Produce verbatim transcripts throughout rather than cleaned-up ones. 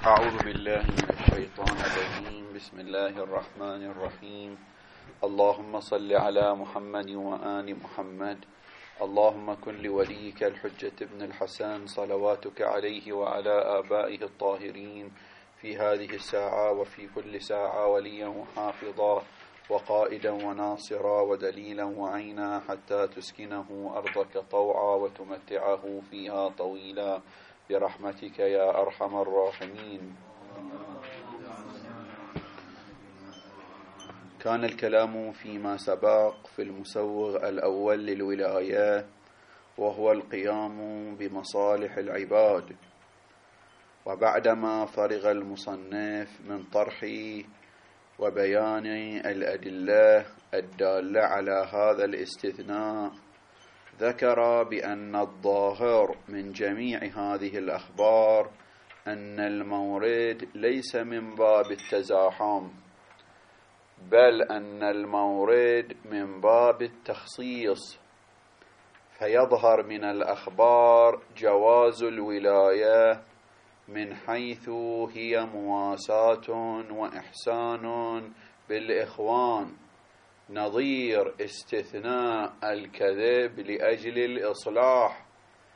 أعوذ بالله من الشيطان الرجيم. بسم الله الرحمن الرحيم. اللهم صل على محمد وآل محمد. اللهم كن لوليك الحجة ابن الحسن صلواتك عليه وعلى آبائه الطاهرين في هذه الساعة وفي كل ساعة وليا وحافظا وقائدا وناصرا ودليلا وعينا حتى تسكنه أرضك طوعا وتمتعه فيها طويلا برحمتك يا أرحم الراحمين. كان الكلام فيما سبق في المسوغ الأول للولاية، وهو القيام بمصالح العباد. وبعدما فرغ المصنف من طرح وبيان الأدلة الدالة على هذا الاستثناء، ذكر بأن الظاهر من جميع هذه الأخبار أن المورد ليس من باب التزاحم، بل أن المورد من باب التخصيص، فيظهر من الأخبار جواز الولاية من حيث هي مواساة وإحسان بالإخوان، نظير استثناء الكذب لأجل الإصلاح،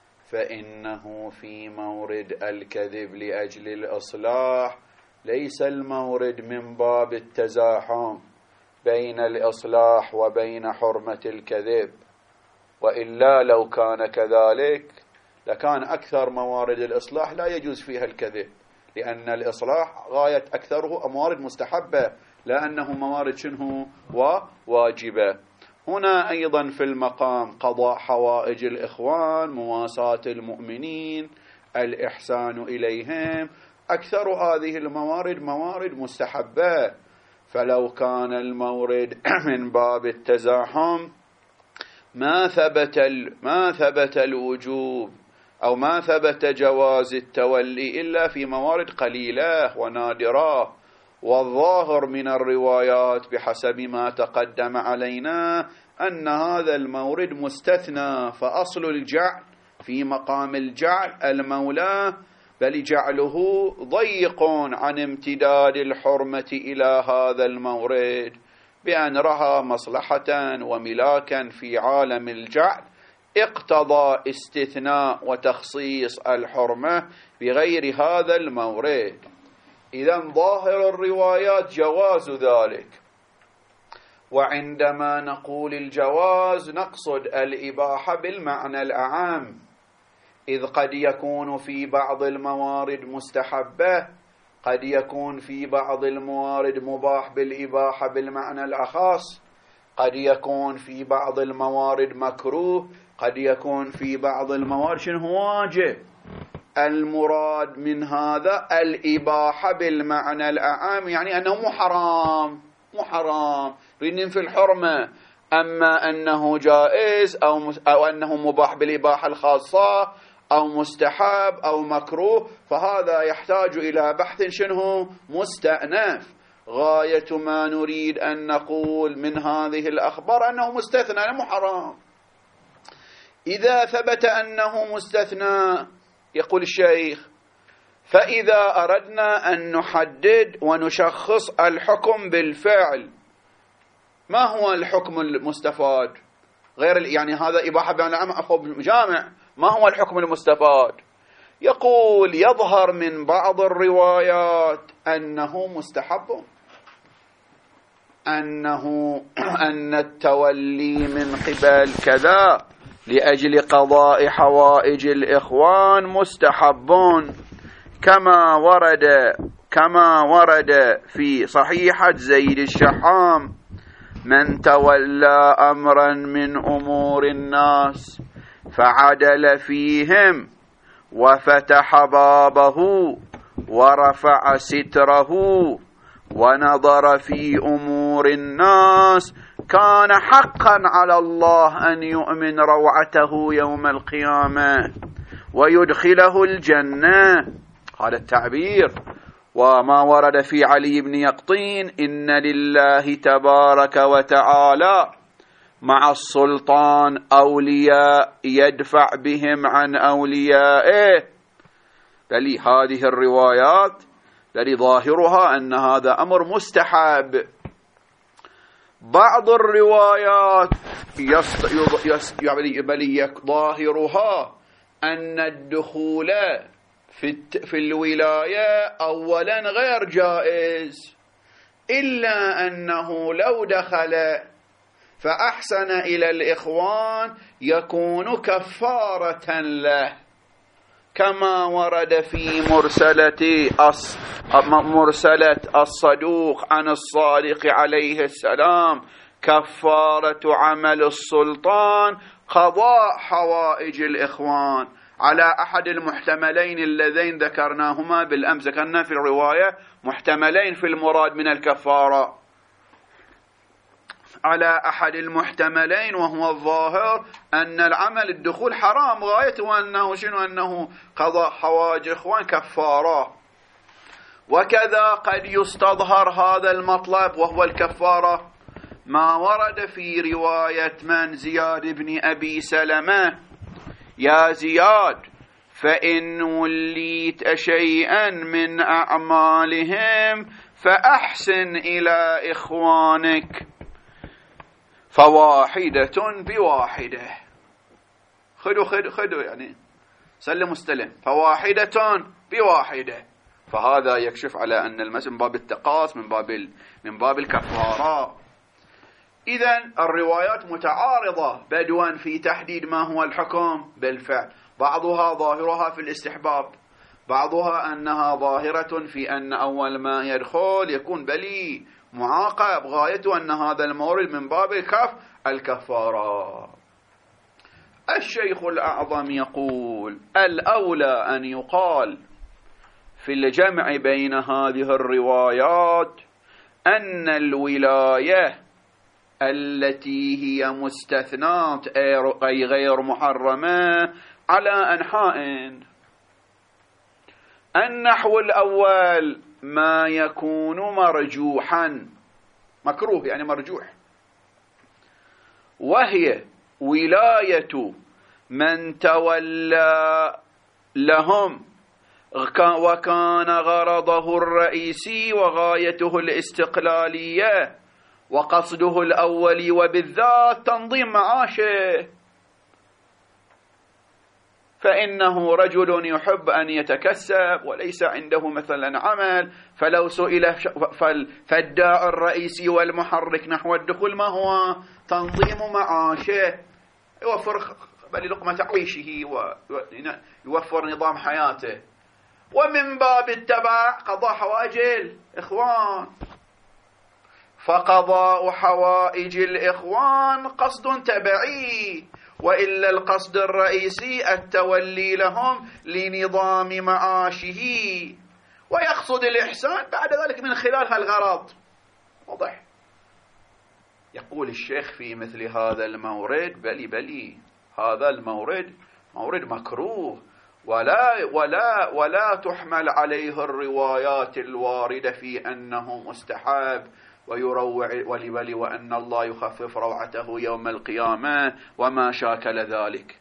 فإنه في مورد الكذب لأجل الإصلاح ليس المورد من باب التزاحم بين الإصلاح وبين حرمة الكذب، وإلا لو كان كذلك لكان أكثر موارد الإصلاح لا يجوز فيها الكذب، لأن الإصلاح غاية أكثره موارد مستحبة لأنه موارد شنه وواجبة. هنا أيضا في المقام قضاء حوائج الإخوان، مواساة المؤمنين، الإحسان إليهم، أكثر هذه الموارد موارد مستحبة، فلو كان المورد من باب التزاحم ما ثبت ما ثبت الوجوب أو ما ثبت جواز التولي إلا في موارد قليلة ونادرة. والظاهر من الروايات بحسب ما تقدم علينا أن هذا المورد مستثنى، فأصل الجعل في مقام الجعل المولى، بل جعله ضيق عن امتداد الحرمة إلى هذا المورد، بأن رأى مصلحة وملاكا في عالم الجعل اقتضى استثناء وتخصيص الحرمة بغير هذا المورد. إذن ظاهر الروايات جواز ذلك، وعندما نقول الجواز نقصد الإباحة بالمعنى الأعم، إذ قد يكون في بعض الموارد مستحبة، قد يكون في بعض الموارد مباح بالإباحة بالمعنى الأخص، قد يكون في بعض الموارد مكروه، قد يكون في بعض الموارد شنو واجب. المراد من هذا الإباحة بالمعنى الأعام، يعني أنه مو حرام مو حرام رنين في الحرمة، أما أنه جائز أو, أو أنه مباح بالإباحة الخاصة أو مستحب أو مكروه، فهذا يحتاج إلى بحث شنه مستأنف. غاية ما نريد أن نقول من هذه الأخبار أنه مستثنى مو حرام. إذا ثبت أنه مستثنى، يقول الشيخ، فإذا أردنا أن نحدد ونشخص الحكم بالفعل، ما هو الحكم المستفاد؟ غير يعني هذا إباحة بأن العام أخو جامع، ما هو الحكم المستفاد؟ يقول يظهر من بعض الروايات أنه مستحب، أنه أن التولي من قبل كذا لأجل قضاء حوائج الإخوان مستحب، كما ورد كما ورد في صحيحة زيد الشحام: من تولى أمرا من أمور الناس فعدل فيهم وفتح بابه ورفع ستره ونظر في أمور الناس، كان حقا على الله أن يؤمن روعته يوم القيامة ويدخله الجنة. هذا التعبير. وما ورد في علي بن يقطين: إن لله تبارك وتعالى مع السلطان أولياء يدفع بهم عن أوليائه، بل هذه الروايات الذي ظاهرها أن هذا أمر مستحب. بعض الروايات يست... يست... يعني ظاهرها أن الدخول في, الت... في الولاية أولا غير جائز، إلا أنه لو دخل فأحسن إلى الإخوان يكون كفارة له، كما ورد في مرسلة أص... مرسلة الصدوق عن الصادق عليه السلام: كفارة عمل السلطان قضاء حوائج الإخوان، على أحد المحتملين اللذين ذكرناهما بالأمس. ذكرنا في الرواية محتملين في المراد من الكفارة، على أحد المحتملين وهو الظاهر أن العمل الدخول حرام غايته أنه شنو؟ أنه قضاء حوائج الإخوان كفارة. وكذا قد يستظهر هذا المطلب وهو الكفارة ما ورد في رواية من زياد بن أبي سلمة: يا زياد فإن وليت شيئا من أعمالهم فأحسن إلى إخوانك، فواحدة بواحدة. خذوا خذوا خذوا يعني سلم مستلم، فواحدة بواحدة. فهذا يكشف على أن المسألة من باب التقاص، من باب من باب الكفارة. إذن الروايات متعارضة بدوا في تحديد ما هو الحكم بالفعل، بعضها ظاهرها في الاستحباب، بعضها أنها ظاهرة في أن أول ما يدخل يكون بلي معاقب، غايته أن هذا المورد من باب الكف الكفارة. الشيخ الأعظم يقول: الأولى أن يقال في الجمع بين هذه الروايات أن الولاية التي هي مستثنات أي غير محرمة على أنحاء. النحو الأول ما يكون مرجوحا، مكروه يعني مرجوح، وهي ولاية من تولى لهم وكان غرضه الرئيسي وغايته الاستقلالية وقصده الأولي وبالذات تنظيم معاشه، فإنه رجل يحب أن يتكسب وليس عنده مثلا عمل، فلو سئل فالداعي الرئيسي والمحرك نحو الدخول ما هو؟ تنظيم معاشه، يوفر بل لقمة عيشه ويوفر نظام حياته، ومن باب التبع قضاء حوائج الإخوان. فقضاء حوائج الإخوان قصد تبعي، وإلا القصد الرئيسي التولي لهم لنظام معاشه، ويقصد الإحسان بعد ذلك من خلال هالغرض. واضح؟ يقول الشيخ في مثل هذا المورد: بلي بلي هذا المورد مورد مكروه، ولا ولا ولا تحمل عليه الروايات الواردة في أنه مستحب ويروع ولبلي وأن الله يخفف روعته يوم القيامة وما شاكل ذلك.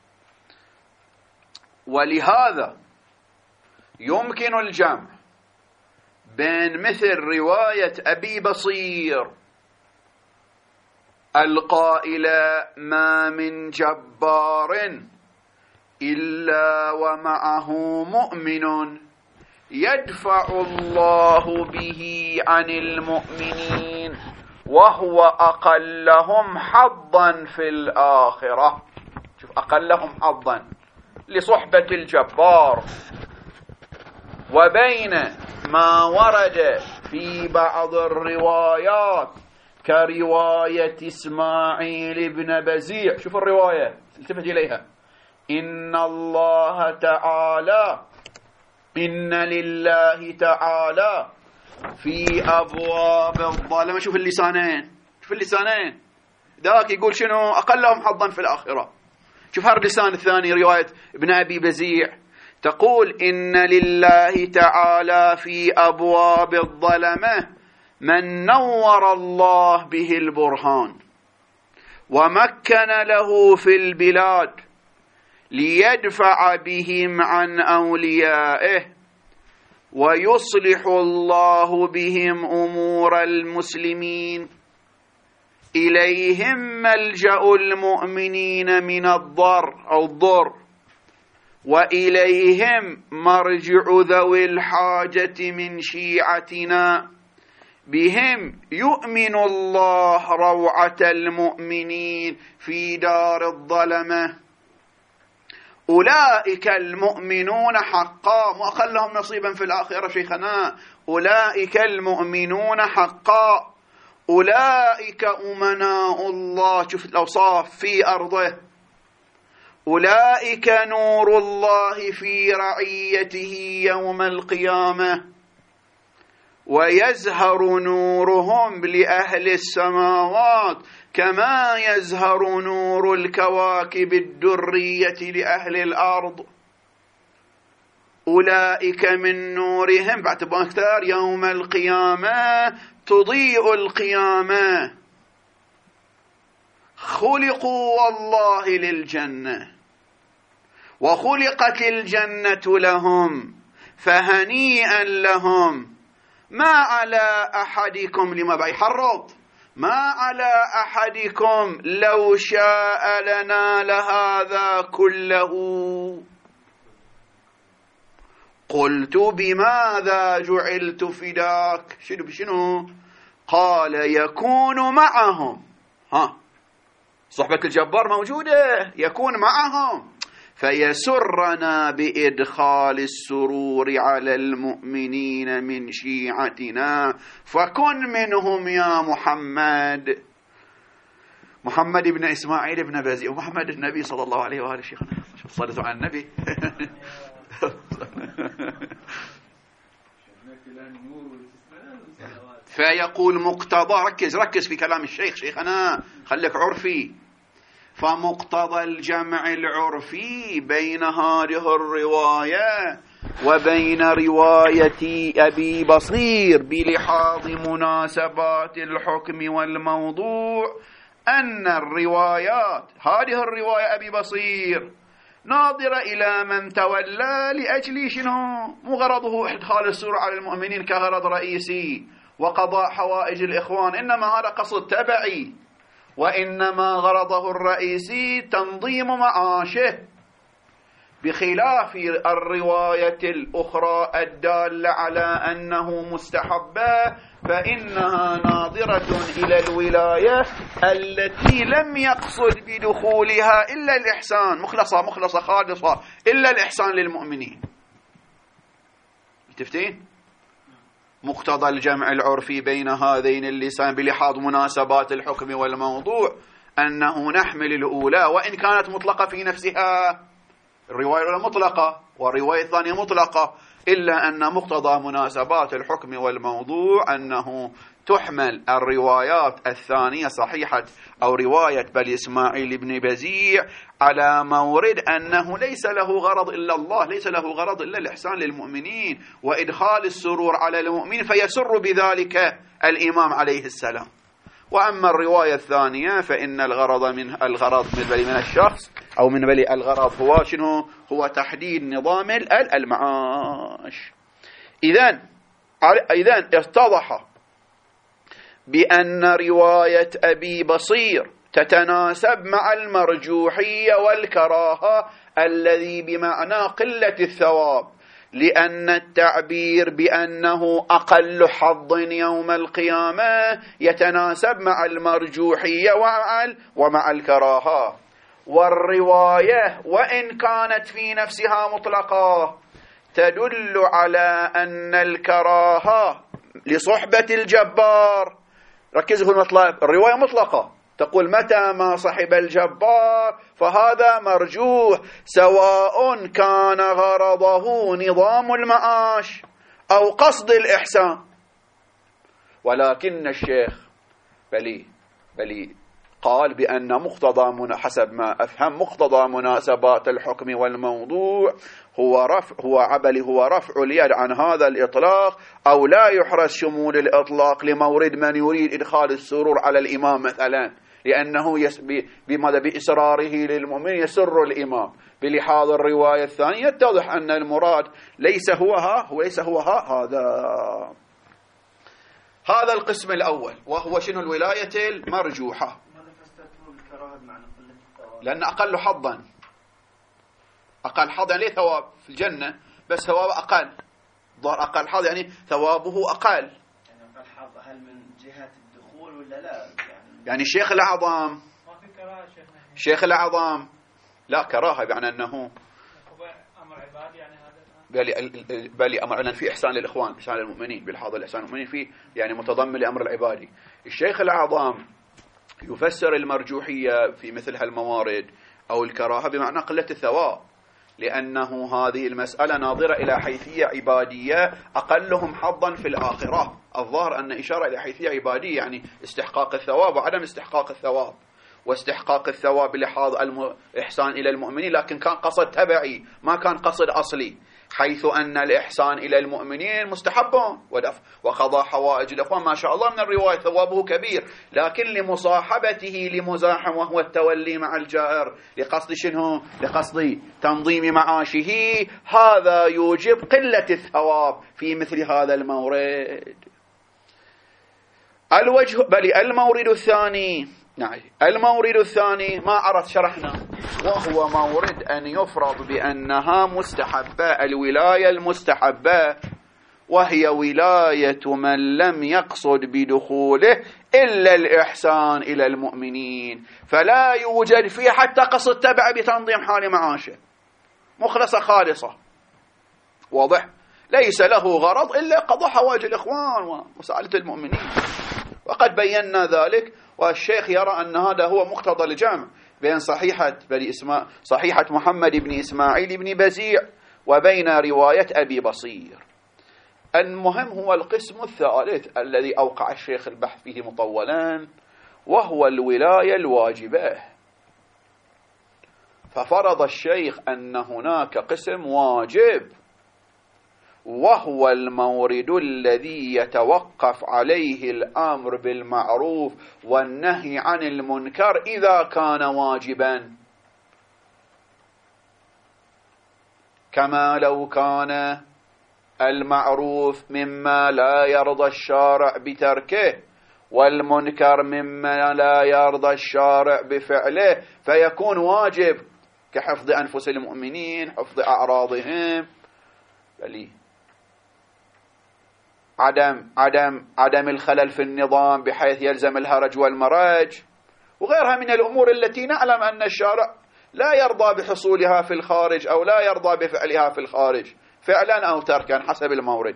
ولهذا يمكن الجمع بين مثل رواية أبي بصير القائلة: ما من جبار إلا ومعه مؤمن يدفع الله به عن المؤمنين وهو أقلهم حظا في الآخرة. شوف، أقلهم حظا لصحبة الجبار، وبين ما ورد في بعض الروايات كرواية إسماعيل بن بزيع. شوف الرواية، التفت إليها: إن الله تعالى إن لله تعالى في أبواب الظلمة. شوف اللسانين، شوف اللسانين، ذاك يقول شنو؟ أقلهم حظا في الآخرة. شوف هذا اللسان الثاني، رواية ابن أبي بزيع تقول: إن لله تعالى في أبواب الظلمة من نور الله به البرهان ومكن له في البلاد ليدفع بهم عن أوليائه ويصلح الله بهم أمور المسلمين. إليهم ملجأ المؤمنين من الضر أو الضر، وإليهم مرجع ذوي الحاجة من شيعتنا. بهم يؤمن الله روعة المؤمنين في دار الظلمة. أولئك المؤمنون حقا، ما خلهم نصيبا في الآخرة شيخنا. أولئك المؤمنون حقا، أولئك أمناء الله، شوف الأوصاف في أرضه. أولئك نور الله في رعيته يوم القيامة، ويزهر نورهم لأهل السماوات كما يزهر نور الكواكب الدرية لأهل الأرض. أولئك من نورهم بعد أكثر يوم القيامة تضيء القيامة. خلقوا والله للجنة، وخلقت الجنة لهم، فهنيئا لهم. ما على أحدكم لما بيحرض، ما على أحدكم لو شاء لنا لهذا كله. قلت بماذا جعلت فداك؟ شنو بشنو؟ قال يكون معهم. ها، صحبة الجبار موجودة، يكون معهم فيسرنا بإدخال السرور على المؤمنين من شيعتنا، فكن منهم يا محمد. محمد بن إسماعيل بن بزي ومحمد النبي صلى الله عليه وآله. شيخنا شوف صلتوا على النبي. فيقول مقتضى، ركز ركز في كلام الشيخ شيخنا، خليك عرفي. فمقتضى الجمع العرفي بين هذه الرواية وبين رواية أبي بصير بلحاظ مناسبات الحكم والموضوع أن الروايات، هذه الرواية أبي بصير ناظرة إلى من تولى لأجل شنو؟ مو غرضه إدخال السرور على المؤمنين كغرض رئيسي وقضاء حوائج الإخوان، إنما هذا قصد تبعي، وإنما غرضه الرئيسي تنظيم معاشه، بخلاف الرواية الأخرى الدالة على أنه مستحبة، فإنها ناظرة إلى الولاية التي لم يقصد بدخولها إلا الإحسان، مخلصة مخلصة خالصة، إلا الإحسان للمؤمنين. تفتين؟ مقتضى الجمع العرفي بين هذين اللسان بلحاظ مناسبات الحكم والموضوع أنه نحمل الأولى وإن كانت مطلقة في نفسها، الرواية الأولى مطلقة والرواية الثانية مطلقة، إلا أن مقتضى مناسبات الحكم والموضوع أنه تحمل الروايات الثانية صحيحة أو رواية بل إسماعيل بن بزيع على مورد أنه ليس له غرض إلا الله، ليس له غرض إلا الإحسان للمؤمنين وإدخال السرور على المؤمنين، فيسر بذلك الإمام عليه السلام. وأما الرواية الثانية فإن الغرض من الغرض من بلي من الشخص أو من بلي الغرض هو شنو؟ هو تحديد نظام المعاش. إذن إذن اتضح بأن رواية أبي بصير تتناسب مع المرجوحية والكراهة الذي بمعنى قلة الثواب، لأن التعبير بأنه أقل حظ يوم القيامة يتناسب مع المرجوحية ومع الكراهة. والرواية وإن كانت في نفسها مطلقة تدل على أن الكراهة لصحبة الجبار. ركزوا في المطلب، الرواية مطلقة تقول متى ما صحب الجبار فهذا مرجوح، سواء كان غرضه نظام المعاش أو قصد الإحسان. ولكن الشيخ بلي بلي قال بأن مقتضى حسب ما أفهم مقتضى مناسبات الحكم والموضوع هو رفع هو عبلي هو رفع اليد عن هذا الإطلاق، أو لا يحرز شمول الإطلاق لمورد من يريد إدخال السرور على الإمام مثلا، لأنه يس بماذا بإصراره للمؤمن يسر الإمام. بلحاظ الرواية الثانية يتضح أن المراد ليس هو ها هو ليس هو ها هذا. هذا القسم الأول وهو شنو الولاية المرجوحة، لأن أقل حظا أقل حظ يعني ثواب في الجنة بس ثواب أقل، ظهر أقل حظ يعني ثوابه أقل. يعني أقل حظ هل من جهة الدخول ولا لا؟ يعني, يعني الشيخ الأعظم ما في كراهة شيخنا. الشيخ الأعظم لا كراهة يعني أنه أمر عبادي يعني هذا بل بل أمر في إحسان للإخوان إحسان للمؤمنين بالحاضر الإحسان للمؤمنين فيه يعني متضمن لأمر العبادي. الشيخ الأعظم يفسر المرجوحية في مثل هالموارد أو الكراهة بمعنى قلة الثواب، لأنه هذه المسألة ناظرة إلى حيثية عبادية أقلهم حظا في الآخرة. الظاهر أن إشارة إلى حيثية عبادية يعني استحقاق الثواب وعدم استحقاق الثواب، واستحقاق الثواب لحاظ الإحسان إلى المؤمنين لكن كان قصد تبعي ما كان قصد أصلي، حيث أن الإحسان إلى المؤمنين مستحب وقضاء حوائج الأخوان ما شاء الله من الرواية ثوابه كبير، لكن لمصاحبته لمزاحم وهو التولي مع الجائر لقصد شنو؟ لقصد تنظيم معاشه، هذا يوجب قلة الثواب في مثل هذا المورد. الوجه بل المورد الثاني نعم المورد الثاني ما عرفت شرحنا، وهو مورد أن يفرض بأنها مستحبة، الولاية المستحبة وهي ولاية من لم يقصد بدخوله إلا الإحسان إلى المؤمنين، فلا يوجد فيه حتى قصد تبع بتنظيم حال معاشه، مخلصة خالصة واضح، ليس له غرض إلا قضاء حوائج الإخوان ومساعدة المؤمنين، وقد بينا ذلك. والشيخ يرى أن هذا هو مقتضى الجمع بين صحيحة بني إسماعيل صحيحة محمد بن إسماعيل بن بزيع وبين رواية أبي بصير. المهم هو القسم الثالث الذي أوقع الشيخ البحث فيه مطولا، وهو الولاية الواجبة. ففرض الشيخ أن هناك قسم واجب، وهو المورد الذي يتوقف عليه الأمر بالمعروف والنهي عن المنكر إذا كان واجبا، كما لو كان المعروف مما لا يرضى الشارع بتركه والمنكر مما لا يرضى الشارع بفعله فيكون واجب، كحفظ أنفس المؤمنين، حفظ أعراضهم، بل عدم عدم عدم الخلل في النظام بحيث يلزم الهرج والمرج وغيرها من الأمور التي نعلم أن الشارع لا يرضى بحصولها في الخارج أو لا يرضى بفعلها في الخارج فعلا أو تركا حسب المورد.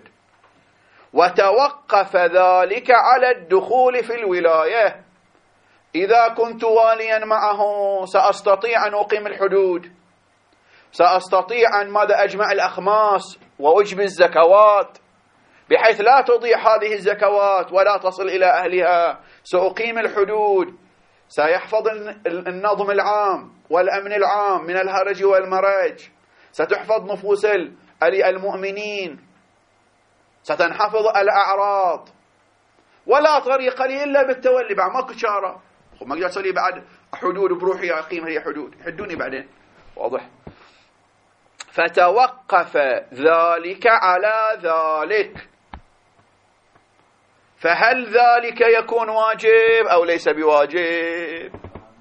وتوقف ذلك على الدخول في الولاية. إذا كنت واليا معه سأستطيع أن أقيم الحدود، سأستطيع أن ماذا أجمع الأخماس وأجبي الزكوات بحيث لا تضيع هذه الزكوات ولا تصل إلى أهلها، سأقيم الحدود، سيحفظ النظم العام والأمن العام من الهرج والمرج، ستحفظ نفوس المؤمنين، ستنحفظ الأعراض، ولا طريق لي إلا بالتولي. بعد ماكو شارة ما اقدر اسوي بعد حدود بروحي اقيم هي حدود، يحدوني بعدين واضح. فتوقف ذلك على ذلك، فهل ذلك يكون واجب أو ليس بواجب؟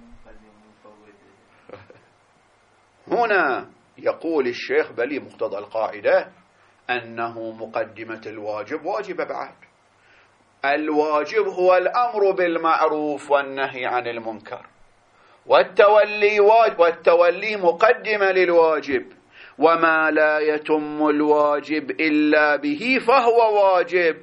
هنا يقول الشيخ بلي مقتضى القاعدة أنه مقدمة الواجب واجب بعد. الواجب هو الأمر بالمعروف والنهي عن المنكر، والتولي واجب، والتولي مقدمة للواجب، وما لا يتم الواجب إلا به فهو واجب.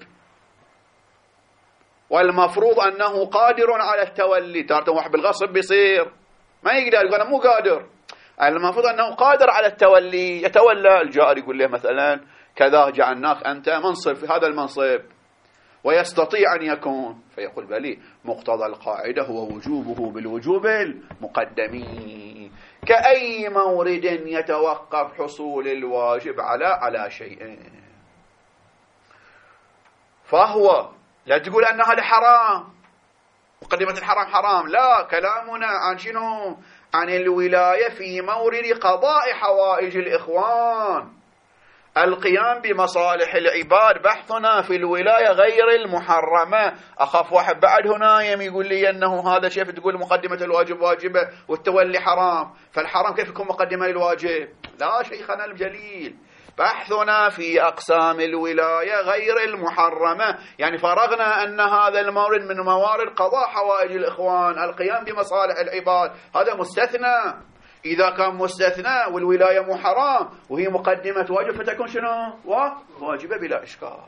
والمفروض أنه قادر على التولي، تارة واحد بالغصب بيصير ما يقدر يقول أنا مو قادر، المفروض أنه قادر على التولي، يتولى الجار يقول له مثلا كذا جعلناك أنت منصب في هذا المنصب ويستطيع أن يكون، فيقول بلي مقتضى القاعدة هو وجوبه بالوجوب المقدمي، كأي مورد يتوقف حصول الواجب على على شيء. فهو لا تقول أن هذا حرام، مقدمة الحرام حرام، لا، كلامنا عن شنو؟ عن الولاية في مورد قضاء حوائج الإخوان، القيام بمصالح العباد. بحثنا في الولاية غير المحرمة. أخاف واحد بعد هنا يقول لي أنه هذا شيء تقول مقدمة الواجب واجبة والتولي حرام، فالحرام كيف يكون مقدمة للواجب؟ لا شيخنا الجليل، بحثنا في أقسام الولاية غير المحرمة، يعني فرغنا أن هذا المورد من موارد قضاء حوائج الإخوان، القيام بمصالح العباد، هذا مستثنى. إذا كان مستثنى والولاية مو حرام وهي مقدمة واجب فتكون شنو؟ واجبة بلا إشكال.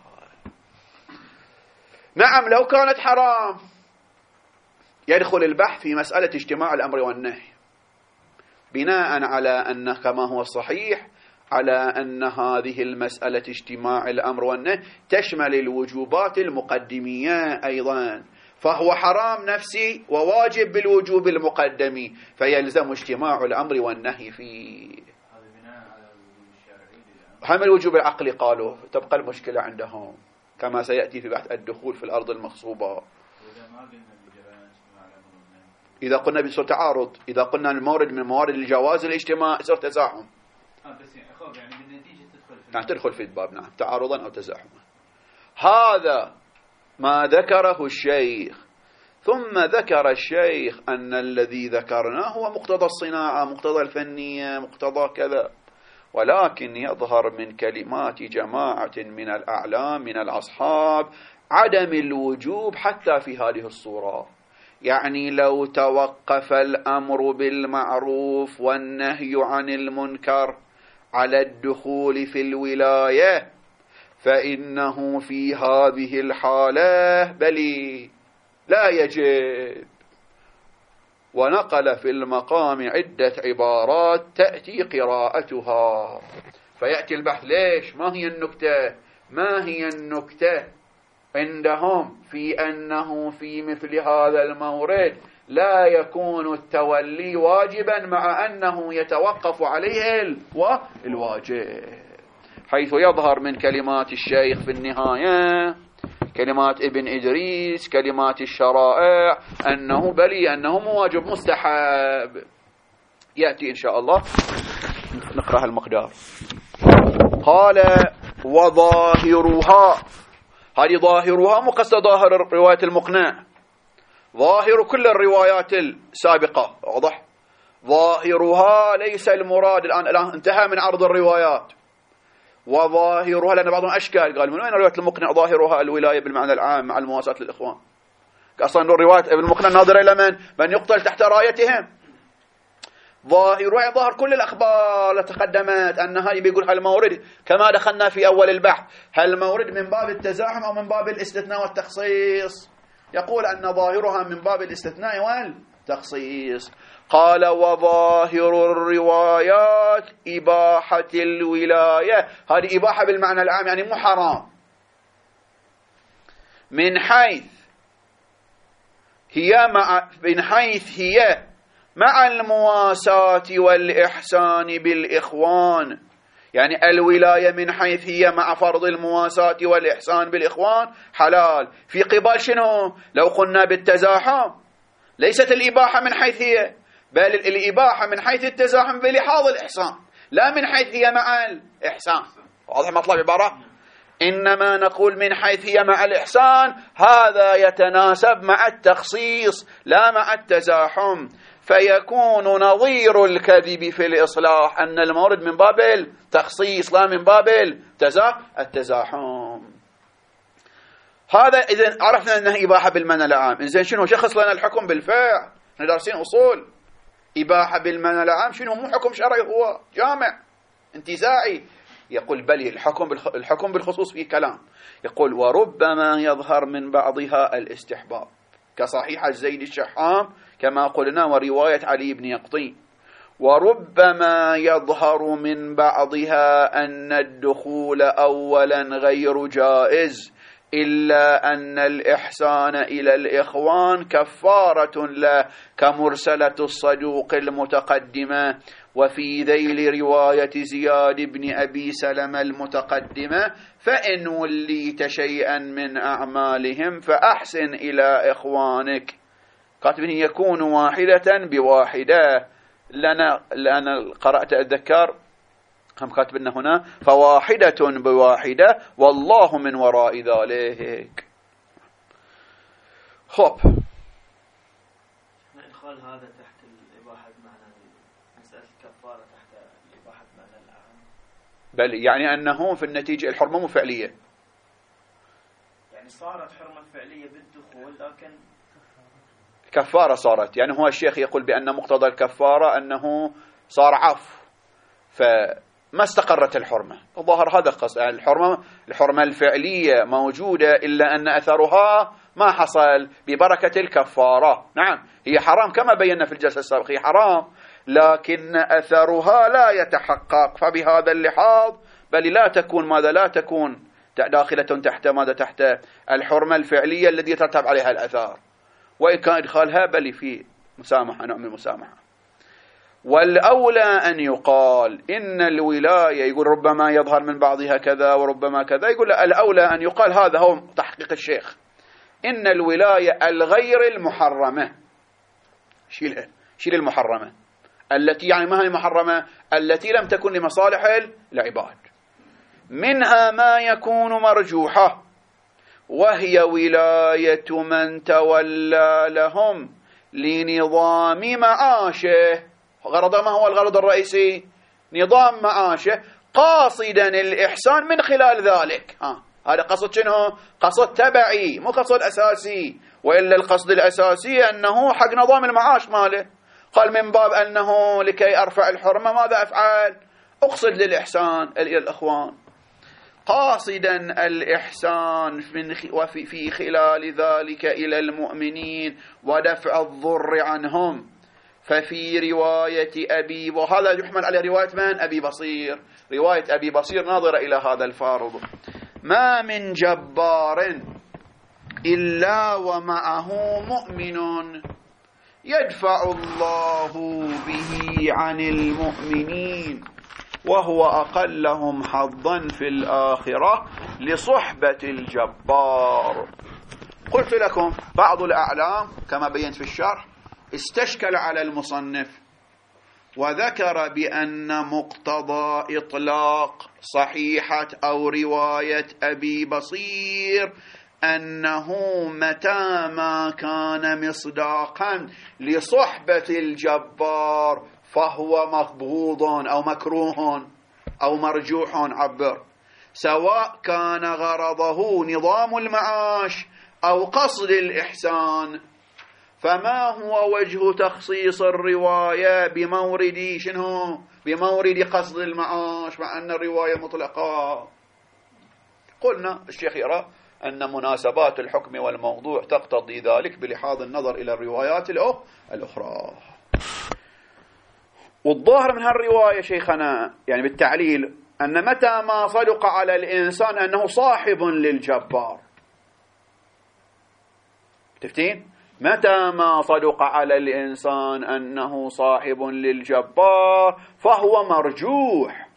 نعم لو كانت حرام يدخل البحث في مسألة اجتماع الأمر والنهي، بناء على أن كما هو الصحيح على أن هذه المسألة اجتماع الأمر والنهي تشمل الوجوبات المقدمية أيضا، فهو حرام نفسي وواجب بالوجوب المقدمي، فيلزم اجتماع الأمر والنهي فيه. هذا بناء على الوجوب الشرعي. هم الوجوب العقلي قالوا، تبقى المشكلة عندهم كما سيأتي في بحث الدخول في الأرض المغصوبة. وإذا ما قلنا بجريان اجتماع الأمر والنهي، إذا قلنا بصورة تعارض، إذا قلنا المورد من موارد الجواز الاجتماع يصير تزاحم. اه بس يعني اخوف يعني بالنتيجة تدخل في نعم تدخل في الباب، نعم تعارضا أو تزاحما. هذا ما ذكره الشيخ. ثم ذكر الشيخ أن الذي ذكرناه هو مقتضى الصناعة، مقتضى الفنية، مقتضى كذا، ولكن يظهر من كلمات جماعة من الأعلام من الأصحاب عدم الوجوب حتى في هذه الصورة. يعني لو توقف الأمر بالمعروف والنهي عن المنكر على الدخول في الولاية فإنه في هذه الحالة بلي لا يجب. ونقل في المقام عدة عبارات تأتي قراءتها، فيأتي البحث ليش؟ ما هي النكتة؟ ما هي النكتة عندهم في أنه في مثل هذا المورد لا يكون التولي واجبا مع أنه يتوقف عليه الواجب، حيث يظهر من كلمات الشيخ في النهاية، كلمات ابن إدريس، كلمات الشرائع، أنه بلي أنه واجب مستحب. يأتي إن شاء الله نقرأ المقدار. قال وظاهرها، هذه ظاهرها مقصد ظاهر رواية المقنع، ظاهر كل الروايات السابقة، واضح؟ ظاهرها ليس المراد الآن، الآن انتهى من عرض الروايات. وظاهرها لأن بعضهم أشكال قال من وين رواية المقنع ظاهرها الولاية بالمعنى العام مع المواساة للإخوان؟ أصلا رواية ابن المقنع ناظرة إلى من؟ من يقتل تحت رايتهم. ظاهرها ظاهر كل الأخبار التي تقدمت أنها بيقول هالمورد كما دخلنا في أول البحث، هالمورد من باب التزاحم أو من باب الاستثناء والتخصيص؟ يقول أن ظاهرها من باب الاستثناء والتخصيص. قال وظاهر الروايات إباحة الولاية، هذه إباحة بالمعنى العام يعني مو حرام، من حيث هي مع من حيث هي مع المواساة والإحسان بالإخوان، يعني الولاية من حيث هي مع فرض المواساة والإحسان بالإخوان حلال. في قبال شنو؟ لو قلنا بالتزاحم ليست الإباحة من حيث هي، بل الإباحة من حيث التزاحم بلحاظ الإحسان، لا من حيث هي مع الإحسان. واضح مطلب عبارة؟ إنما نقول من حيث هي مع الإحسان، هذا يتناسب مع التخصيص لا مع التزاحم، فيكون نظير الكذب في الإصلاح أن المورد من باب التخصيص لا من باب التزاحم. هذا إذن عرفنا أنه إباحة بالمعنى العام. إذن شنو شخص لنا الحكم بالفعل؟ احنا دارسين أصول. إباحة بالمعنى العام شنو؟ مو حكم شرعي، هو جامع انتزاعي. يقول بل الحكم الحكم بالخصوص فيه كلام. يقول وربما يظهر من بعضها الاستحباب كصحيح الزيد الشحام كما قلنا ورواية علي بن يقطين، وربما يظهر من بعضها أن الدخول أولا غير جائز إلا أن الإحسان إلى الإخوان كفارة له كمرسلة الصدوق المتقدمة، وفي ذيل رواية زياد بن أبي سلمة المتقدمة فإن وليت شيئا من أعمالهم فأحسن إلى إخوانك. كاتبين يكون واحدة بواحدة، لأنا لأنا قرأت أتذكر هم كاتبنا هنا فواحدة بواحدة والله من وراء ذلك. خب إدخال هذا تحت الإباحة بمعنى مسألة الكفارة تحت الإباحة بمعنى الأعم، بل يعني أنه في النتيجة الحرمة مو فعلية، يعني صارت حرمة فعلية بالدخول لكن كفارة صارت. يعني هو الشيخ يقول بأن مقتضى الكفارة أنه صار عفو فما استقرت الحرمة. الظاهر هذا قصد يعني الحرمة الحرمة الفعلية موجودة إلا أن أثرها ما حصل ببركة الكفارة. نعم هي حرام كما بينا في الجلسة السابقة، هي حرام لكن أثرها لا يتحقق، فبهذا اللحاظ بل لا تكون ماذا لا تكون داخلة تحت ماذا تحت الحرمة الفعلية التي يترتب عليها الأثار، وإن كان إدخالها بل في مسامحة نوع من المسامحة. والأولى أن يقال إن الولاية يقول ربما يظهر من بعضها كذا وربما كذا، يقول الأولى أن يقال هذا هو تحقيق الشيخ إن الولاية الغير المحرمة، شيلها شيل المحرمة التي يعني ما هي المحرمة التي لم تكن لمصالح العباد، منها ما يكون مرجوحة وهي ولاية من تولى لهم لنظام معاشه. غرض ما هو الغرض الرئيسي؟ نظام معاشه قاصدا الإحسان من خلال ذلك. ها هذا قصد شنو؟ قصد تبعي مو قصد أساسي، وإلا القصد الأساسي أنه حق نظام المعاش ماله. قال من باب أنه لكي أرفع الحرمة ماذا أفعل؟ أقصد للإحسان إلى الأخوان، قاصدا الإحسان من وفي في خلال ذلك إلى المؤمنين ودفع الضر عنهم. ففي رواية أبي، وهذا يحمل على رواية من؟ أبي بصير، رواية أبي بصير ناظرة إلى هذا الفارض: ما من جبار إلا ومعه مؤمن يدفع الله به عن المؤمنين وهو أقلهم حظا في الآخرة لصحبة الجبار. قلت لكم بعض الأعلام كما بينت في الشرح استشكل على المصنف وذكر بأن مقتضى إطلاق صحيحة أو رواية أبي بصير أنه متى ما كان مصداقا لصحبة الجبار فهو مقبوض أو مكروه أو مرجوح عبر، سواء كان غرضه نظام المعاش أو قصد الإحسان. فما هو وجه تخصيص الرواية بمورد شنو؟ بمورد قصد المعاش مع أن الرواية مطلقة؟ قلنا الشيخ يرى أن مناسبات الحكم والموضوع تقتضي ذلك بلحاظ النظر إلى الروايات الأخرى. والظاهر من هالرواية شيخنا يعني بالتعليل أن متى ما صدق على الإنسان أنه صاحب للجبار، تفتين؟ متى ما صدق على الإنسان أنه صاحب للجبار فهو مرجوح،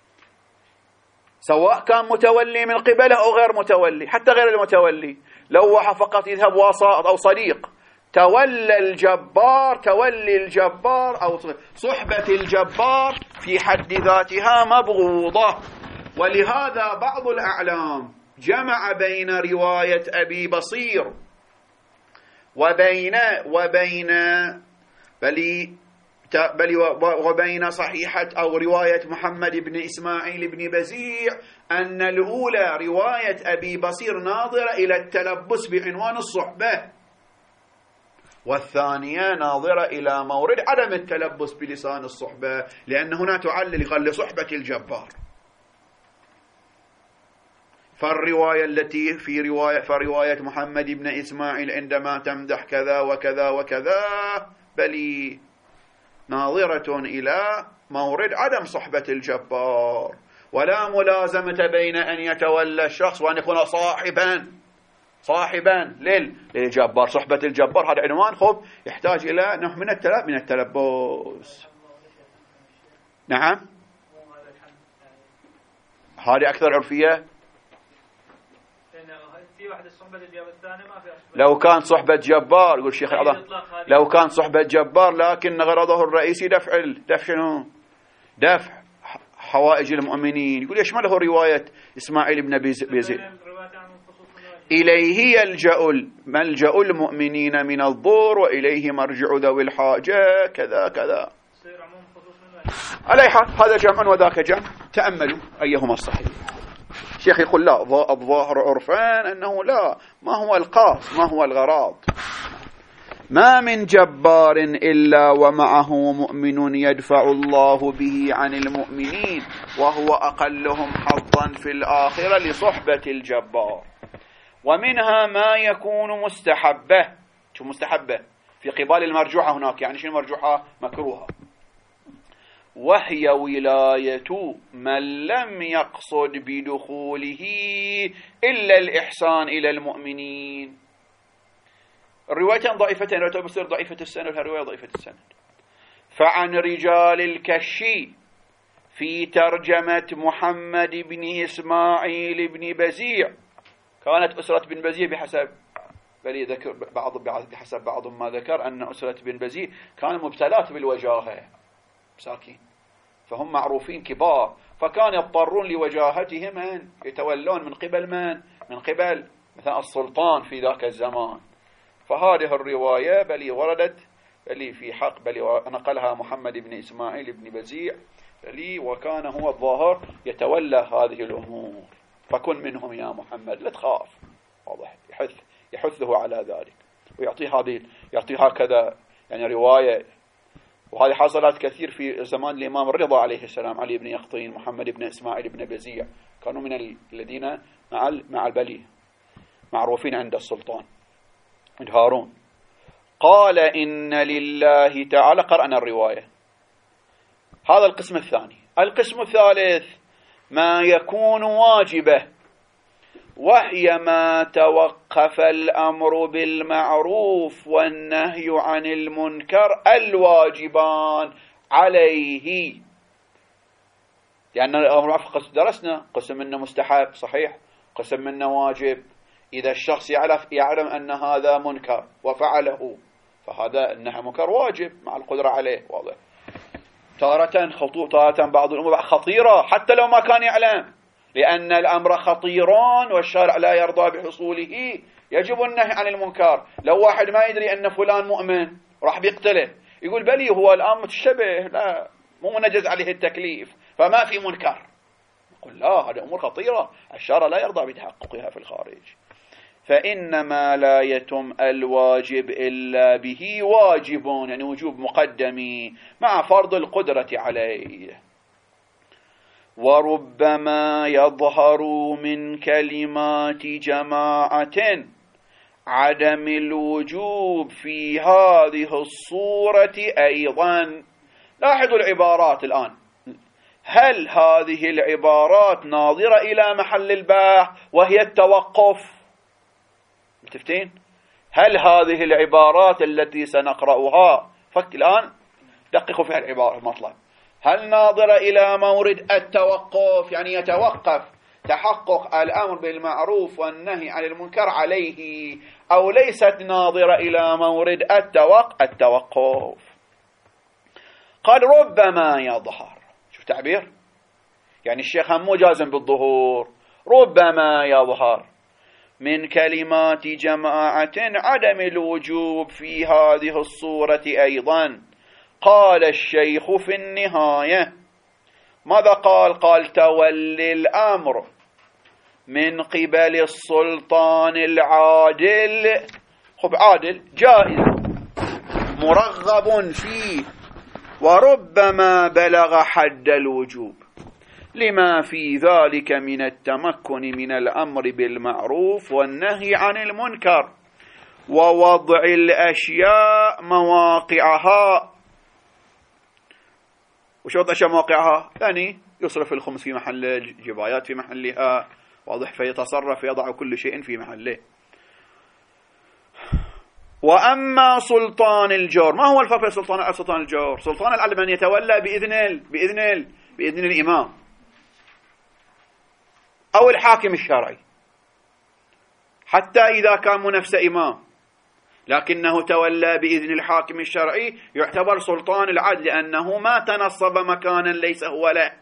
سواء كان متولي من قبله أو غير متولي. حتى غير المتولي لو فقط يذهب وساط أو صديق، تولى الجبار تولي الجبار أو صحبة الجبار في حد ذاتها مبغوضة. ولهذا بعض الأعلام جمع بين رواية أبي بصير وبين وبين بل بل وبين صحيحة أو رواية محمد بن إسماعيل بن بزيع، أن الأولى رواية أبي بصير ناظرة إلى التلبس بعنوان الصحبة، والثانية ناظرة إلى مورد عدم التلبس بلسان الصحبة، لأن هنا تعلل قال لصحبة الجبار. فالرواية التي في رواية فرواية محمد بن إسماعيل عندما تمدح كذا وكذا وكذا بل ناظرة إلى مورد عدم صحبة الجبار، ولا ملازمة بين أن يتولى الشخص وأن يكون صاحبا صاحبا للجبار. صحبة الجبار هذا عنوان خب يحتاج إلى نوع من التلب من التلبس. نعم هذه أكثر عرفية. في واحد الصحبة الجواب الثاني ما فيها. لو كان صحبة جبار يقول شيخ العظام لو كان صحبة جبار لكن غرضه الرئيسي دفع دفع شنو؟ دفع حوائج المؤمنين. يقول يشمله رواية إسماعيل بن بيزيد إليه يلجأ ملجأ المؤمنين من الضر وإليه مرجع ذوي الحاجة كذا كذا. على حال هذا جمع وذاك جمع تأملوا أيهما الصحيح. الشيخ يقول لا الظاهر عرفان أنه لا ما هو القاص ما هو الغراض. ما من جبار إلا ومعه مؤمن يدفع الله به عن المؤمنين وهو أقلهم حظا في الآخرة لصحبة الجبار. ومنها ما يكون مستحبة. شو مستحبة؟ في قبال المرجوحة هناك يعني شو المرجوحة؟ مكروهة. وهي ولاية من لم يقصد بدخوله إلا الإحسان إلى المؤمنين. الروايتين ضعيفتين رواية بصير ضعيفة السند والرواية ضعيفة السند. فعن رجال الكشي في ترجمة محمد بن إسماعيل بن بزيع كانت أسرة بن بزيع بحسب بل ذكر بعض بحسب بعض ما ذكر أن أسرة بن بزيع كانوا مبتلات بالوجاهة مساكين فهم معروفين كبار فكان يضطرون لوجاهتهم أن يتولون من قبل من؟ من قبل مثلا السلطان في ذاك الزمان. فهذه الرواية بل وردت بل في حق بل نقلها محمد بن إسماعيل بن بزيع بل وكان هو الظاهر يتولى هذه الأمور فكن منهم يا محمد لا تخاف. واضح يحث يحثه على ذلك ويعطيه هذه يعطيه هكذا يعني رواية. وهذه حصلت كثير في زمان الإمام الرضا عليه السلام علي بن يقطين محمد بن إسماعيل بن بزيع كانوا من الذين مع مع البلي معروفين عند السلطان عند هارون. قال إن لله تعالى قرأنا الرواية. هذا القسم الثاني. القسم الثالث ما يكون واجبه وهي ما توقف الأمر بالمعروف والنهي عن المنكر الواجبان عليه. لأن الأمر درسنا قسم منه مستحب صحيح قسم منه واجب. إذا الشخص يعرف يعلم أن هذا منكر وفعله فهذا أنه منكر واجب مع القدرة عليه. واضح. تارة خطوة تارة بعض الأمور خطيرة حتى لو ما كان يعلم لأن الأمر خطيران والشارع لا يرضى بحصوله يجب النهي عن المنكر. لو واحد ما يدري أن فلان مؤمن راح بيقتله يقول بلي هو الآن متشبه لا مو منجز عليه التكليف فما في منكر. يقول لا هذا أمور خطيرة الشارع لا يرضى بتحققها في الخارج. فإنما لا يتم الواجب إلا به واجب يعني وجوب مقدمي مع فرض القدرة عليه. وربما يظهر من كلمات جماعة عدم الوجوب في هذه الصورة أيضا. لاحظوا العبارات الآن. هل هذه العبارات ناظرة إلى محل الباحث وهي التوقف؟ متفتين؟ هل هذه العبارات التي سنقرأها فك الآن دققوا فيها العبارة المطلب هل ناظرة إلى مورد التوقف يعني يتوقف تحقق الأمر بالمعروف والنهي عن المنكر عليه أو ليست ناظرة إلى مورد التوق التوقف. قال ربما يظهر. شوف تعبير يعني الشيخ هم مو جازم بالظهور ربما يظهر من كلمات جماعة عدم الوجوب في هذه الصورة أيضا. قال الشيخ في النهاية ماذا قال؟ قال تولي الأمر من قبل السلطان العادل. خب عادل جائز مرغب فيه وربما بلغ حد الوجوب لما في ذلك من التمكن من الأمر بالمعروف والنهي عن المنكر ووضع الأشياء مواقعها. وش وضع أشياء مواقعها؟ يعني يصرف الخمس في محله الجبايات في محلها واضح فيتصرف يضع كل شيء في محله. وأما سلطان الجور ما هو الفرق بين سلطان سلطان الجور؟ سلطان العدل من يتولى بإذن ال... بإذن ال... بإذن الإمام أو الحاكم الشرعي حتى إذا كان منافس إمام لكنه تولى بإذن الحاكم الشرعي يعتبر سلطان العدل لأنه ما تنصب مكانا ليس هو له.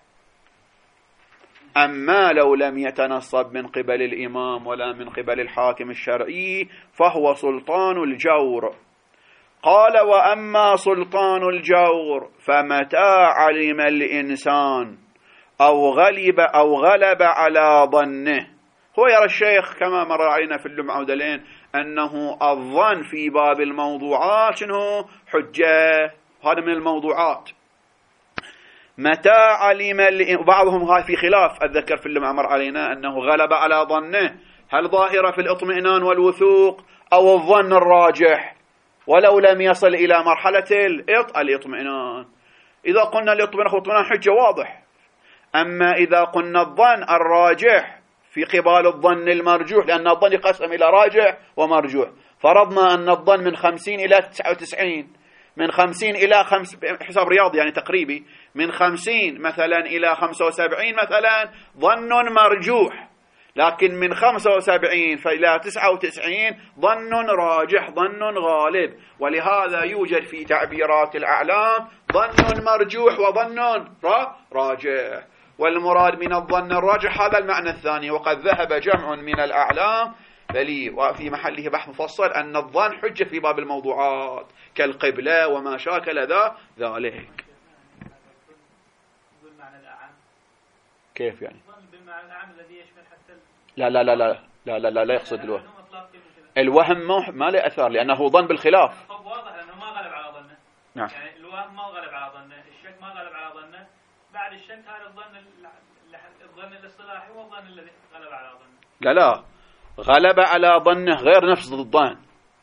أما لو لم يتنصب من قبل الإمام ولا من قبل الحاكم الشرعي فهو سلطان الجور. قال: وأما سلطان الجور فمتى علم الإنسان أو غلب أو غلب على ظنه. هو يرى الشيخ كما مر علينا في اللمعة ودلين أنه الظن في باب الموضوعات شنو حجة، هذا من الموضوعات. متى علم بعضهم هاي في خلاف، أتذكر في اللمعة مر علينا أنه غلب على ظنه هل ظاهرة في الاطمئنان والوثوق أو الظن الراجح ولو لم يصل إلى مرحلة الاطمئنان. إذا قلنا الاطمئنان حجة واضح. أما إذا قلنا الظن الراجح في قبال الظن المرجوح، لأن الظن يقسم إلى راجح ومرجوح، فرضنا أن الظن من خمسين إلى تسعة وتسعين، من خمسين إلى خمس حساب رياضي يعني تقريبي، من خمسين مثلا إلى خمسة وسبعين مثلا ظن مرجوح، لكن من خمسة وسبعين إلى تسعة وتسعين ظن راجح ظن غالب. ولهذا يوجد في تعبيرات الأعلام ظن مرجوح وظن راجح، والمراد من الظن الراجح هذا المعنى الثاني. وقد ذهب جمع من الأعلام بل وفي محله بحث مفصل أن الظن حجة في باب الموضوعات كالقبلة وما شاكل ذا ذلك. كيف يعني؟ بالمعنى العام الذي يشمل حتى لا لا لا لا لا لا لا, لا يقصد الوهم. الوهم ما له أثر لأنه ظن بالخلاف. طب واضح أنه ما غلب على ظنه. نعم. يعني الوهم ما غلب على ظنه، الشك ما غلب على ظنه، بعد الشك هذا الظن الظن الاصطلاحي هو الظن الذي غلب على ظنه. لا لا غلب على ظنه غير نفس الظن،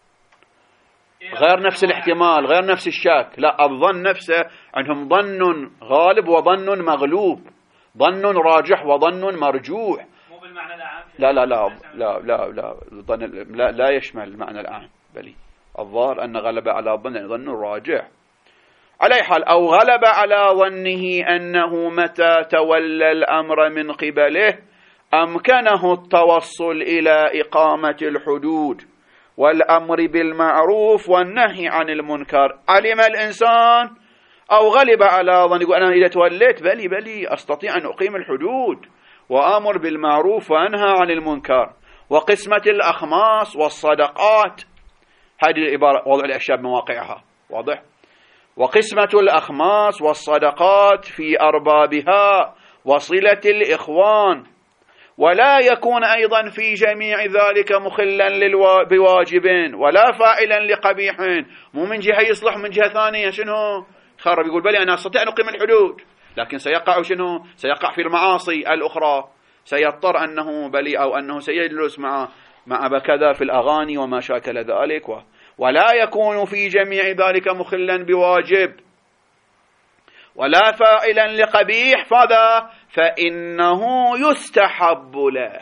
غير نفس الاحتمال، غير نفس الشك. لا، الظن نفسه عندهم ظن غالب وظن مغلوب، ظن راجح وظن مرجوح. مو بالمعنى العام. لا لا لا لا لا لا ظن لا, لا يشمل المعنى العام، بل الظاهر أن غلب على ظن ظن راجح. على حال أو غلب على ظنه أنه متى تولى الأمر من قبله أمكنه التوصل إلى إقامة الحدود والأمر بالمعروف والنهي عن المنكر. علم الإنسان أو غلب على ظن، يقول أنا إذا توليت بلي بلي أستطيع أن أقيم الحدود وأمر بالمعروف وأنهى عن المنكر. وقسمة الأخماس والصدقات، هذه العبارة وضع الأشياء بمواقعها واضح. وقسمة الأخماس والصدقات في أربابها وصلة الإخوان، ولا يكون أيضا في جميع ذلك مخلا بواجب ولا فاعلا لقبيح. مو من جهة يصلح من جهة ثانية شنو خرب، يقول بلي أنا أستطيع أن أقيم الحدود، لكن سيقع شنو سيقع في المعاصي الأخرى، سيضطر أنه بلي أو أنه سيجلس مع مع بكذا في الأغاني وما شاكل ذلك. و ولا يكون في جميع ذلك مخلا بواجب ولا فاعلا لقبيح، فذا فإنه يستحب له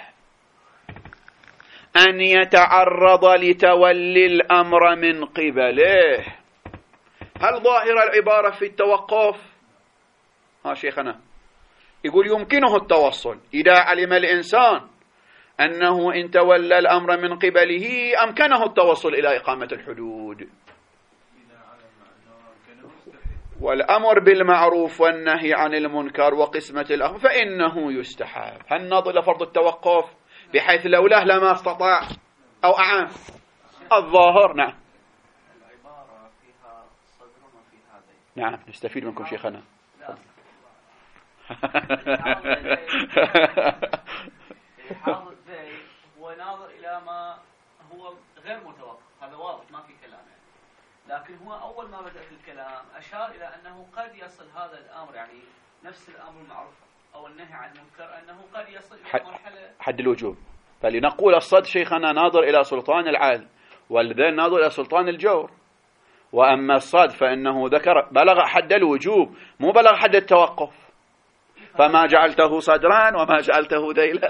أن يتعرض لتولي الأمر من قبله. هل ظاهر العبارة في التوقف؟ ها شيخنا يقول يمكنه التوصل إذا علم الإنسان أنه إن تولى الأمر من قبله أمكنه التوصل إلى إقامة الحدود والأمر بالمعروف والنهي عن المنكر وقسمة الأخماس، فإنه يستحب. هل نظر إلى فرض التوقف بحيث لولاه لما استطاع أو أعان؟ الظاهر نعم. العبارة فيها صدر وفي هذين. نعم نستفيد منكم شيخنا. حاضر زي هو ناظر إلى ما هو غير متوقف، هذا واضح ما في كلام يعني. لكن هو أول ما بدأ في الكلام أشار إلى أنه قد يصل هذا الأمر، يعني نفس الأمر المعروف أو النهي عن المنكر، أنه قد يصل إلى مرحلة حد الوجوب. فلنقول الصد شيخنا ناظر إلى سلطان العدل، والذين ناظر إلى سلطان الجور. وأما الصد فإنه ذكر بلغ حد الوجوب مو بلغ حد التوقف، فما جعلته صدرا وما جعلته ذيلا.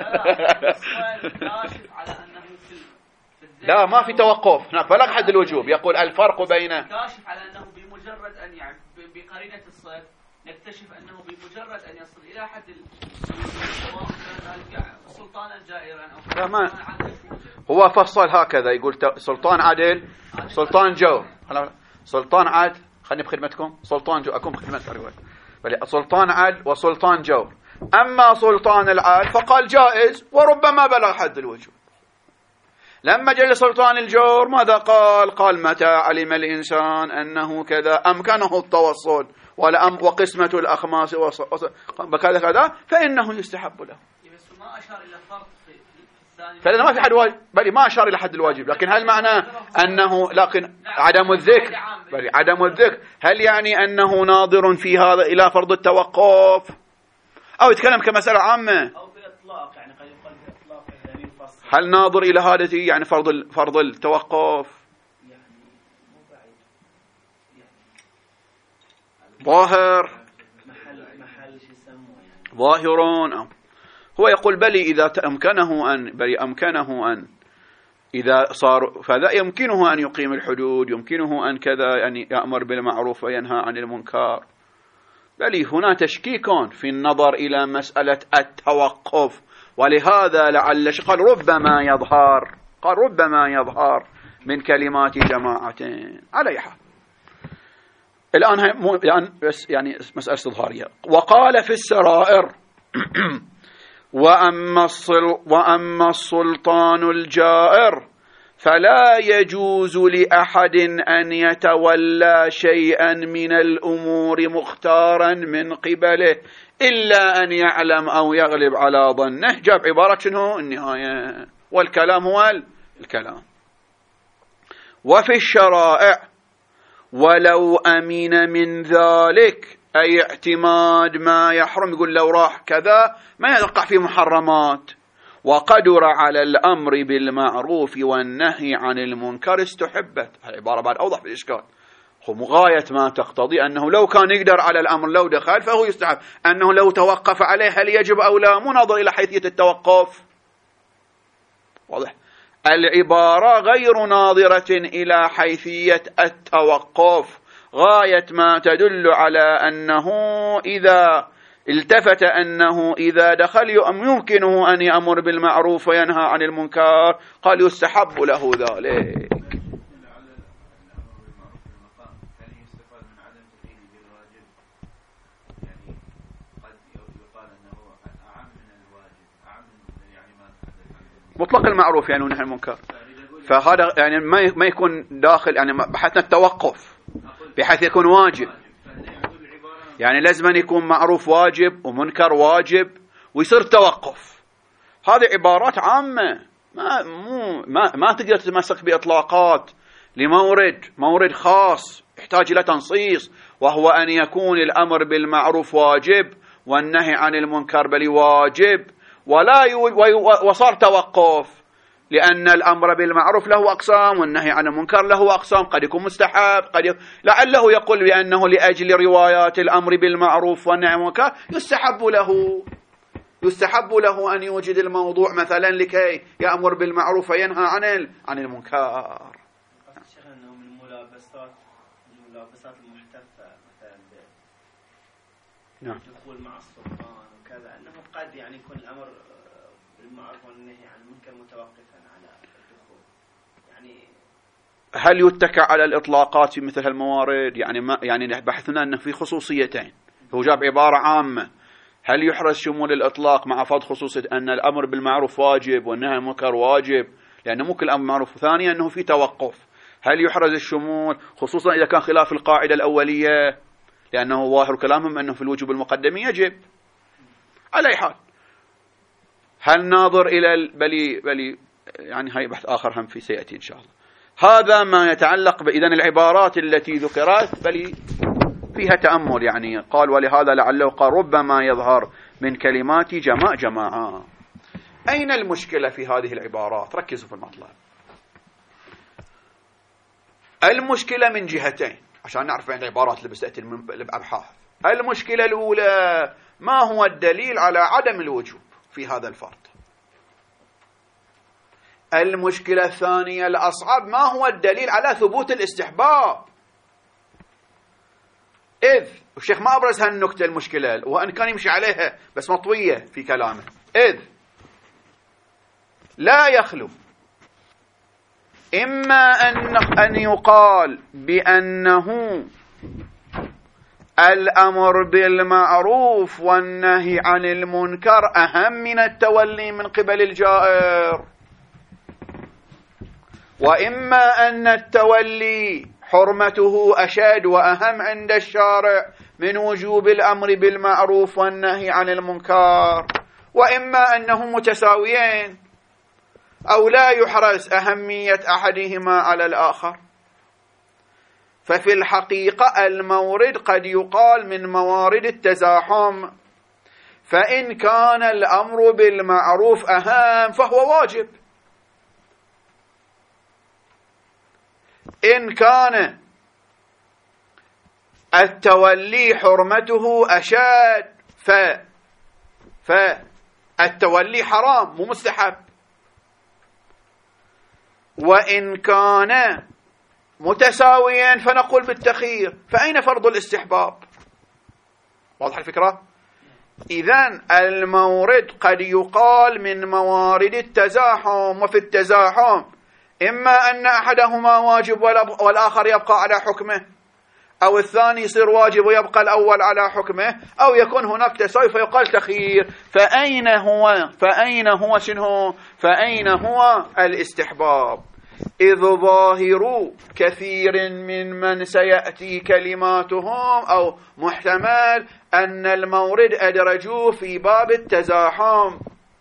لا ما في توقف هناك، بلغ حد الوجوب. يقول الفرق بين كاشف على أنه بمجرد أن يعني بقرينة الصد نكتشف أنه بمجرد أن يصل إلى حد سواء كان ذلك سلطانا جائرا أو ما هو فصل هكذا يقول سلطان عدل سلطان جور. سلطان عدل خلني بخدمتكم سلطان جو أكون بخدمتكم بل سلطان عدل وسلطان جور. أما سلطان العدل فقال جائز وربما بلغ حد الوجوب. لما جاء سلطان الجور ماذا قال؟ قال متى علم الإنسان أنه كذا أمكنه التوصل ولا وقسمة الأخماس بكذا كذا فإنه يستحب له. بس ما أشار إلى فرق في الثاني. فلذا ما في حد واجب بل ما أشار إلى حد الواجب. لكن هل معناه أنه لكن عدم الذكر بل عدم الذكر هل يعني أنه ناظر في هذا إلى فرض التوقف أو يتكلم كمسألة عامة أو في إطلاق يعني قد يقال في إطلاق يعني يفصل. هل ناظر إلى هذا يعني فرض فرض التوقف يعني مو بعيد يعني ظاهر محل محل شو يسموه يعني ظاهرون. هو يقول بل إذا أمكنه أن بل أمكنه أن إذا صار فذا يمكنه أن يقيم الحدود يمكنه أن كذا يعني يأمر بالمعروف وينهى عن المنكر. بل هنا تشكيك في النظر إلى مسألة التوقف ولهذا لعل قال ربما يظهر قال ربما يظهر من كلمات جماعتين على حال. الآن الآن بس يعني مسألة استظهارية. وقال في السرائر وأما وأما السلطان الجائر فلا يجوز لأحد أن يتولى شيئا من الأمور مختارا من قبله إلا أن يعلم أو يغلب على ظنه. جاب عبارة شنو النهاية والكلام هو الكلام. وفي الشرائع ولو أمن من ذلك أي اعتماد ما يحرم يقول لو راح كذا ما يقع في محرمات وقدر على الأمر بالمعروف والنهي عن المنكر استحبت. العبارة بعد أوضح في الإشكال. هو مغاية ما تقتضي أنه لو كان يقدر على الأمر لو دخل فهو يستحب. أنه لو توقف عليه هل يجب أو لا مناظر إلى حيثية التوقف. واضح. العبارة غير ناظرة إلى حيثية التوقف غاية ما تدل على أنه إذا التفت أنه إذا دخل يمكنه أن يأمر بالمعروف وينهى عن المنكر قال يستحب له ذلك. مطلق المعروف يعني ونهي المنكر فهذا يعني ما يكون داخل يعني بحثنا التوقف بحيث يكون واجب يعني لازم أن يكون معروف واجب ومنكر واجب ويصير توقف. هذه عبارات عامة ما مو ما ما تقدر تتمسك بإطلاقات لمورد مورد خاص يحتاج إلى تنصيص وهو أن يكون الأمر بالمعروف واجب والنهي عن المنكر بل واجب ولا وصار توقف لأن الأمر بالمعروف له أقسام والنهي عن المنكر له أقسام. قد يكون مستحب قد ي... لعله يقول بأنه لأجل روايات الأمر بالمعروف والنهي عن المنكر يستحب له يستحب له أن يوجد الموضوع مثلا لكي يأمر بالمعروف وينهى عن ال... عن المنكر. شيخ أنه من الملابسات الملابسات المحتفة مثلا نعم الدخول مع السلطان وكذا أنه قد يعني يكون الأمر بالمعروف والنهي عن المنكر متوقفا على الدخول يعني هل يتكى على الإطلاقات في مثل هالموارد يعني ما يعني بحثنا أنه في خصوصيتين. هو جاب عبارة عامة هل يحرز شمول الإطلاق مع فرض خصوصية أن الأمر بالمعروف واجب والنهي عن المنكر واجب لأنه مو كل أمر معروف. ثانيا أنه في توقف هل يحرز الشمول خصوصا إذا كان خلاف القاعدة الأولية لأنه ظاهر كلامهم أنه في الوجوب المقدم يجب. على أي حال هل ناظر إلى بلي بلي يعني هاي بحث آخر هم في سيأتي إن شاء الله. هذا ما يتعلق بإذن العبارات التي ذكرت بلي فيها تأمل يعني قال ولهذا لعله قال ربما يظهر من كلمات جماع جماعة. أين المشكلة في هذه العبارات؟ ركزوا في المطلب. المشكلة من جهتين عشان نعرف عند العبارات اللي بستأتي الأبحاث. المشكلة الأولى ما هو الدليل على عدم الوجوب في هذا الفرض. المشكلة الثانية الأصعب ما هو الدليل على ثبوت الاستحباب. إذ الشيخ ما أبرز هالنكتة المشكلة وأن كان يمشي عليها بس مطوية في كلامه. إذ لا يخلو إما أن أن يقال بأنه الأمر بالمعروف والنهي عن المنكر أهم من التولي من قبل الجائر، وإما أن التولي حرمته أشد وأهم عند الشارع من وجوب الأمر بالمعروف والنهي عن المنكر، وإما أنهم متساويين أو لا يحرز أهمية أحدهما على الآخر. ففي الحقيقة المورد قد يقال من موارد التزاحم، فإن كان الأمر بالمعروف أهم فهو واجب، إن كان التولي حرمته أشد ف فالتولي حرام مو مستحب، وإن كان متساويين فنقول بالتخيير. فأين فرض الاستحباب؟ واضح الفكرة؟ إذن المورد قد يقال من موارد التزاحم، وفي التزاحم إما أن أحدهما واجب والآخر يبقى على حكمه، أو الثاني يصير واجب ويبقى الأول على حكمه، أو يكون هناك تساوي فيقال تخيير. فأين هو فأين هو شنو فأين هو الاستحباب؟ إذ ظاهر كثير من من سيأتي كلماتهم أو محتمل أن المورد أدرجوه في باب التزاحم،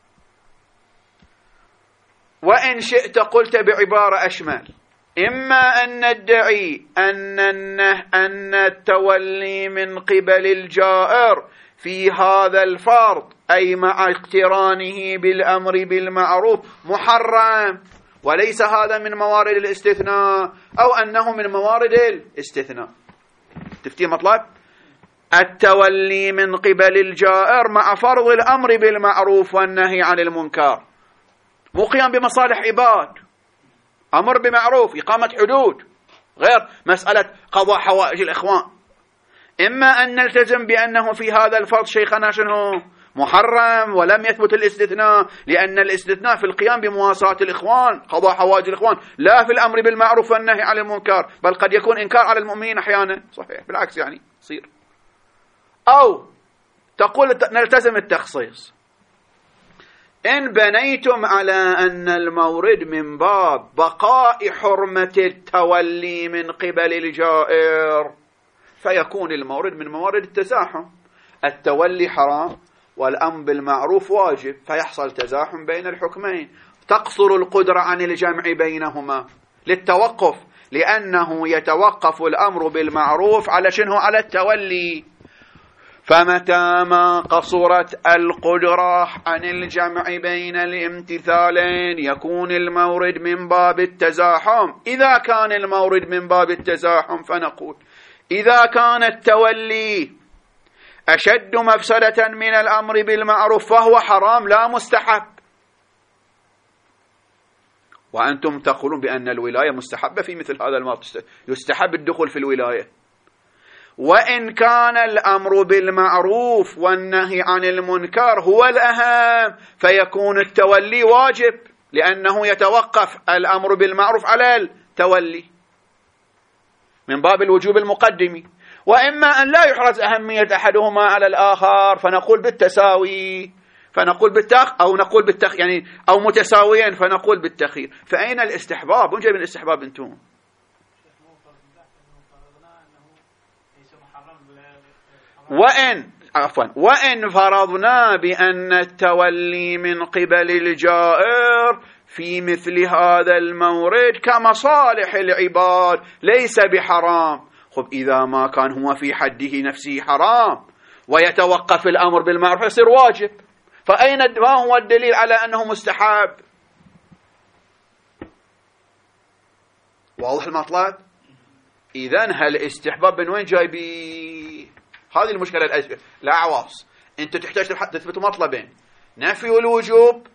وإن شئت قلت بعبارة أشمل، إما أن ندعي أن أن التولي من قبل الجائر في هذا الفرض أي مع اقترانه بالأمر بالمعروف محرم وليس هذا من موارد الاستثناء، أو أنه من موارد الاستثناء. تفتي مطلب التولي من قبل الجائر مع فرض الأمر بالمعروف والنهي عن المنكر، مو قيام بمصالح عباد، أمر بمعروف، إقامة حدود، غير مسألة قضاء حوائج الإخوان. إما أن نلتزم بأنه في هذا الفرض شيخنا شنو محرم ولم يثبت الاستثناء، لأن الاستثناء في القيام بمواساة الإخوان، قضاء حوائج الإخوان، لا في الأمر بالمعروف والنهي عن المنكر، بل قد يكون إنكار على المؤمنين أحيانا، صحيح بالعكس يعني يصير. أو تقول نلتزم التخصيص، إن بنيتم على أن المورد من باب بقاء حرمة التولي من قبل الجائر فيكون المورد من موارد التزاحم، التولي حرام والأمر بالمعروف واجب، فيحصل تزاحم بين الحكمين، تقصر القدرة عن الجمع بينهما للتوقف، لأنه يتوقف الأمر بالمعروف على شنو؟ على التولي. فمتى ما قصرت القدرة عن الجمع بين الامتثالين يكون المورد من باب التزاحم. إذا كان المورد من باب التزاحم فنقول إذا كان التولي أشد مفسدة من الأمر بالمعروف فهو حرام لا مستحب، وأنتم تقولون بأن الولاية مستحبة في مثل هذا الموضوع، يستحب الدخول في الولاية. وإن كان الأمر بالمعروف والنهي عن المنكر هو الأهم فيكون التولي واجب، لأنه يتوقف الأمر بالمعروف على التولي من باب الوجوب المقدم. وإما أن لا يحرز أهمية أحدهما على الآخر فنقول بالتساوي، فنقول بالتخ أو نقول بالتخ يعني أو متساويين فنقول بالتخير. فأين الاستحباب؟ وين جايبين الاستحباب أنتم؟ وإن عفوا وإن فرضنا بأن التولي من قبل الجائر في مثل هذا المورد كمصالح العباد ليس بحرام، خب إذا ما كان هو في حده نفسه حرام ويتوقف الأمر بالمعروف يصير واجب، فأين ما هو الدليل على أنه مستحب؟ واضح المطلب؟ إذن هل استحباب من وين جايبي؟ هذه المشكلة الأساسية. لا عواص، أنت تحتاج تثبت مطلبين: نفي الوجوب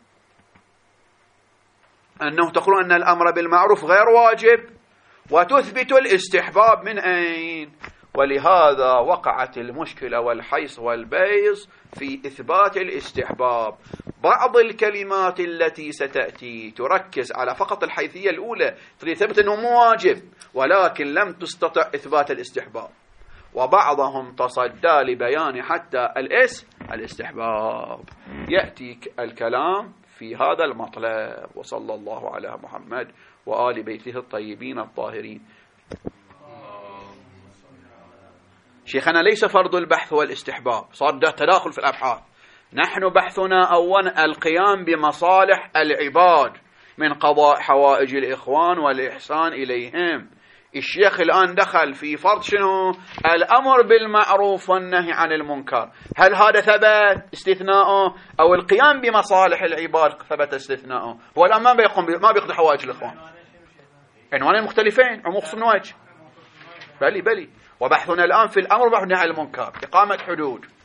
أنه تقولون أن الأمر بالمعروف غير واجب، وتثبت الاستحباب من أين؟ ولهذا وقعت المشكلة والحيص والبيص في إثبات الاستحباب. بعض الكلمات التي ستأتي تركز على فقط الحيثية الأولى، تريد تثبت أنه مو واجب، ولكن لم تستطع إثبات الاستحباب، وبعضهم تصدى لبيان حتى الاسم الاستحباب. يأتي الكلام في هذا المطلب. وصلى الله على محمد وآل بيته الطيبين الطاهرين. شيخنا ليس فرض البحث والاستحباب، صار تداخل في الأبحاث. نحن بحثنا أولا القيام بمصالح العباد من قضاء حوائج الإخوان والإحسان إليهم. الشيخ الآن دخل في فرض شنو؟ الأمر بالمعروف والنهي عن المنكر. هل هذا ثبت استثناءه أو القيام بمصالح العباد ثبت استثناءه؟ هو الآن ما بيقوم ما بيقضي حوائج الإخوان، عنوانين مختلفين، عموم خصوص وجه. بلي بلي وبحثنا الآن في الأمر بالنهي عن المنكر، إقامة حدود.